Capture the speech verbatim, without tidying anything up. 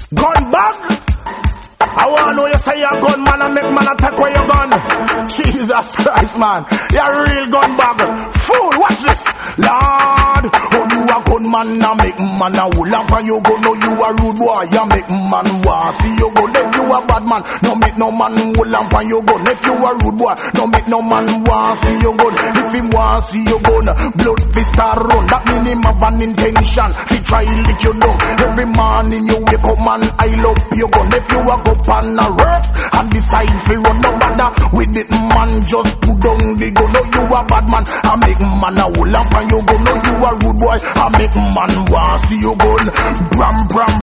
Gun bag. I wanna know you say you're a gun man and make man attack where you're gun. Jesus Christ, man. You're a real gun bag. Fool, watch this. Lord, oh, you a gun man and make man a wool up and you go know you a rude boy. You make man want see you go. If you a bad man, no make no man wool up and you go. If you a rude boy, no make no man want see you go. If him want see you go, blood fist a run. That mean him have an intention. He try lick you down. Every morning you wake up, man, I love you gun. If you a go on a roof and decide to run no bother with it, man, just put down the gun. No, you a bad man, I make man a hold up and you go. No, you a rude boy, I make man want see you gun. Bram, bram,